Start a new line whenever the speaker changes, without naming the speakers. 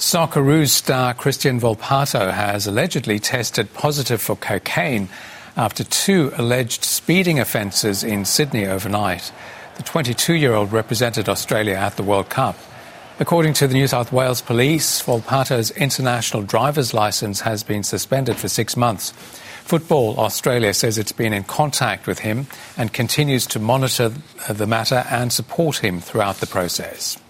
Socceroos star Christian Volpato has allegedly tested positive for cocaine after 2 alleged speeding offences in Sydney overnight. The 22-year-old represented Australia at the World Cup. According to the New South Wales Police, Volpato's international driver's licence has been suspended for 6 months. Football Australia says it's been in contact with him and continues to monitor the matter and support him throughout the process.